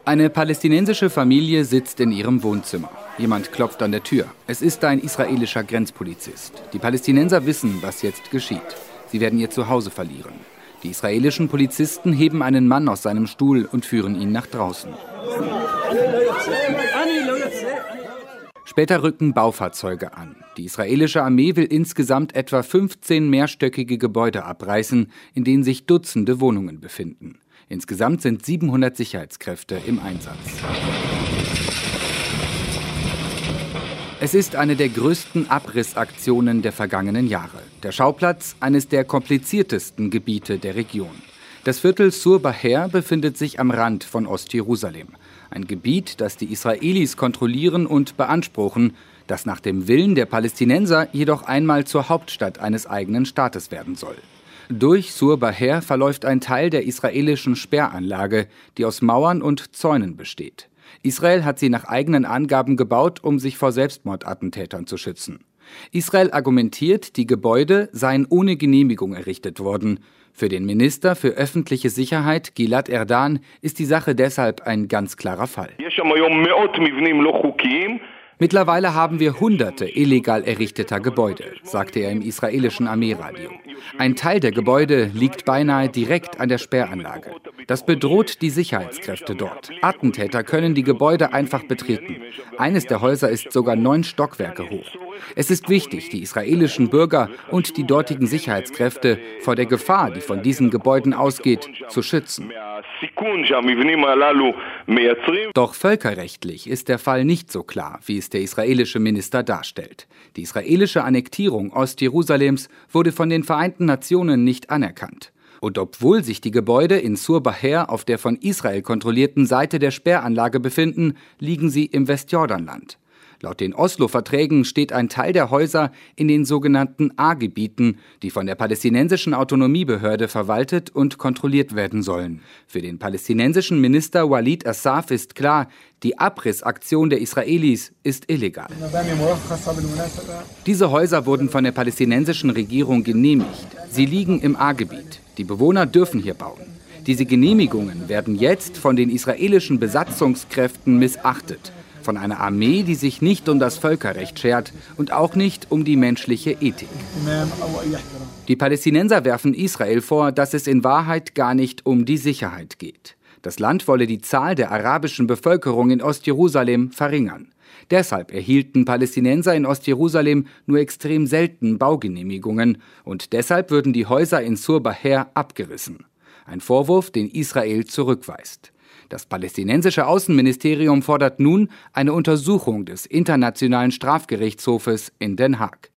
Eine palästinensische Familie sitzt in ihrem Wohnzimmer. Jemand klopft an der Tür. Es ist ein israelischer Grenzpolizist. Die Palästinenser wissen, was jetzt geschieht. Sie werden ihr Zuhause verlieren. Die israelischen Polizisten heben einen Mann aus seinem Stuhl und führen ihn nach draußen. Später rücken Baufahrzeuge an. Die israelische Armee will insgesamt etwa 15 mehrstöckige Gebäude abreißen, in denen sich Dutzende Wohnungen befinden. Insgesamt sind 700 Sicherheitskräfte im Einsatz. Es ist eine der größten Abrissaktionen der vergangenen Jahre. Der Schauplatz eines der kompliziertesten Gebiete der Region. Das Viertel Sur Baher befindet sich am Rand von Ostjerusalem. Ein Gebiet, das die Israelis kontrollieren und beanspruchen, das nach dem Willen der Palästinenser jedoch einmal zur Hauptstadt eines eigenen Staates werden soll. Durch Sur Baher verläuft ein Teil der israelischen Sperranlage, die aus Mauern und Zäunen besteht. Israel hat sie nach eigenen Angaben gebaut, um sich vor Selbstmordattentätern zu schützen. Israel argumentiert, die Gebäude seien ohne Genehmigung errichtet worden. Für den Minister für öffentliche Sicherheit, Gilad Erdan, ist die Sache deshalb ein ganz klarer Fall. Mittlerweile haben wir Hunderte illegal errichteter Gebäude, sagte er im israelischen Armeeradio. Ein Teil der Gebäude liegt beinahe direkt an der Sperranlage. Das bedroht die Sicherheitskräfte dort. Attentäter können die Gebäude einfach betreten. Eines der Häuser ist sogar 9 Stockwerke hoch. Es ist wichtig, die israelischen Bürger und die dortigen Sicherheitskräfte vor der Gefahr, die von diesen Gebäuden ausgeht, zu schützen. Doch völkerrechtlich ist der Fall nicht so klar, wie es der israelische Minister darstellt. Die israelische Annektierung Ostjerusalems wurde von den Vereinten Nationen nicht anerkannt. Und obwohl sich die Gebäude in Sur Baher auf der von Israel kontrollierten Seite der Sperranlage befinden, liegen sie im Westjordanland. Laut den Oslo-Verträgen steht ein Teil der Häuser in den sogenannten A-Gebieten, die von der palästinensischen Autonomiebehörde verwaltet und kontrolliert werden sollen. Für den palästinensischen Minister Walid Assaf ist klar, die Abrissaktion der Israelis ist illegal. Diese Häuser wurden von der palästinensischen Regierung genehmigt. Sie liegen im A-Gebiet. Die Bewohner dürfen hier bauen. Diese Genehmigungen werden jetzt von den israelischen Besatzungskräften missachtet. Von einer Armee, die sich nicht um das Völkerrecht schert und auch nicht um die menschliche Ethik. Die Palästinenser werfen Israel vor, dass es in Wahrheit gar nicht um die Sicherheit geht. Das Land wolle die Zahl der arabischen Bevölkerung in Ostjerusalem verringern. Deshalb erhielten Palästinenser in Ostjerusalem nur extrem selten Baugenehmigungen und deshalb würden die Häuser in Sur Baher abgerissen. Ein Vorwurf, den Israel zurückweist. Das palästinensische Außenministerium fordert nun eine Untersuchung des Internationalen Strafgerichtshofes in Den Haag.